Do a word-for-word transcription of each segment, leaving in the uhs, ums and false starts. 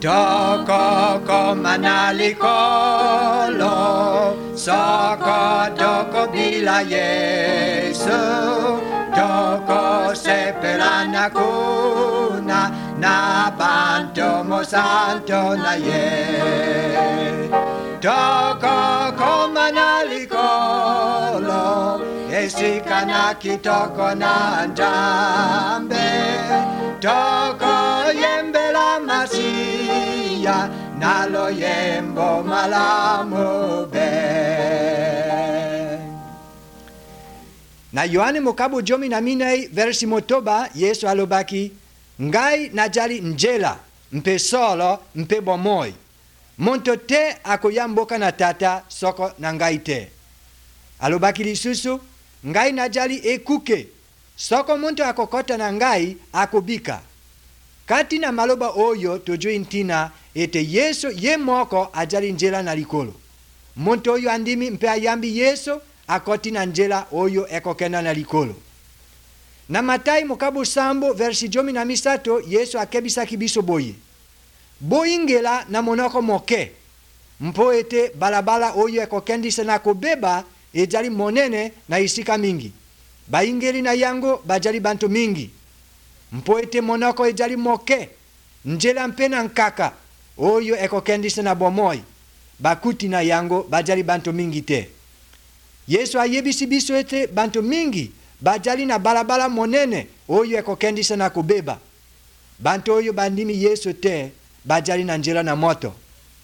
Toko komana likolo, soko toko bila Yesu, toko sepelana kuna, na banto mo santo na ye. Toko komana likolo, esika na kitoko na njambe, toko yembela masia, nalo yembo malamu be. Na Yohane mokabu jomi na minei versi motoba Yesu alobaki, ngai najali njela, mpe solo, mpe bomoi. Monto te akoyamboka na tata soko na ngai te. Alobaki lisusu, ngai najali ekuke, soko monto akokota na ngai akobika. Kati na maloba oyo tujui ntina ete Yesu ye moko ajali njela na likolo. Monto oyo andimi mpe ayambi Yesu akoti na njela oyo ekokenda na likolo. Na Matai mokabu sambo versi jomi na misato Yesu akebisa kibiso boye. Boingela na monoko moke. Mpo ete balabala oyo ekokendisa na kobeba ejali monene na isika mingi. Baingeli na yango bajali bantu mingi. Mpo ete monoko ejali moke. Njela mpe na nkaka oyo ekokendisa na bomoi. Bakuti na yango bajali bantu mingi te. Yesu ayebisi biso ete bantu mingi bajali na balabala monene oyo ekokendisa na kubeba. Bantu oyo bandimi Yesu te bajali na njela na moto.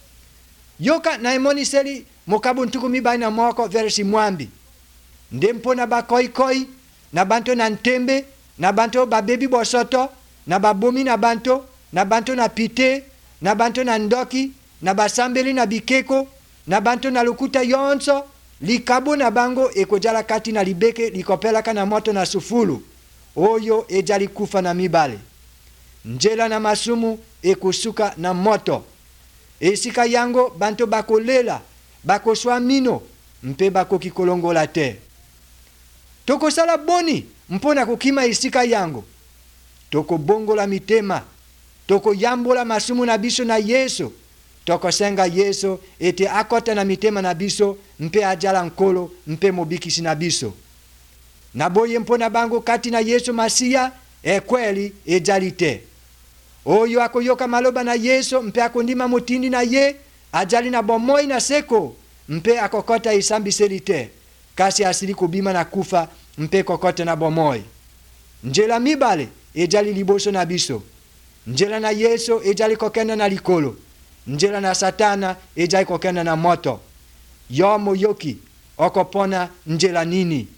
Yoka na emoniseli mokabu ntuku mibai na moko versi mwambi. Ndempo na bakoi koi, na bantu na ntembe, na bantu babebi bosoto, na babomi na bantu, na bantu na pite, na bantu na ndoki, na basambeli na bikeko, na bantu na lukuta yonso, likabo na bango ekojala kati na libeke likopelaka na moto na sufulu, oyo ejali kufa na mibale. Njela na masumu ekusuka na moto. Esika yango bantu bakolela, bakoswa mino, mpe bako kikolongola te. Toko sala boni, mpona kukima esika yango. Toko bongola mitema, toko yambola masumu na biso na Yesu. Toko senga Yesu ete akota na mitema na biso, mpe ajala nkolo, mpe mobikisi na biso. Naboye mpona bango kati na Yesu Masia, ekweli ejali te. Oyo akoyoka maloba na Yesu, mpe akondima mutindi na ye, ajali na bomoi na seko, mpe akokota isambi selite, kasi asili kubima na kufa, mpe kokota na bomoi. Njela mibale ejali liboso na biso. Njela na Yesu ejali kokenda na likolo. Njela na Satana ejali kokenda na moto. Yo moyoki okopona njela nini?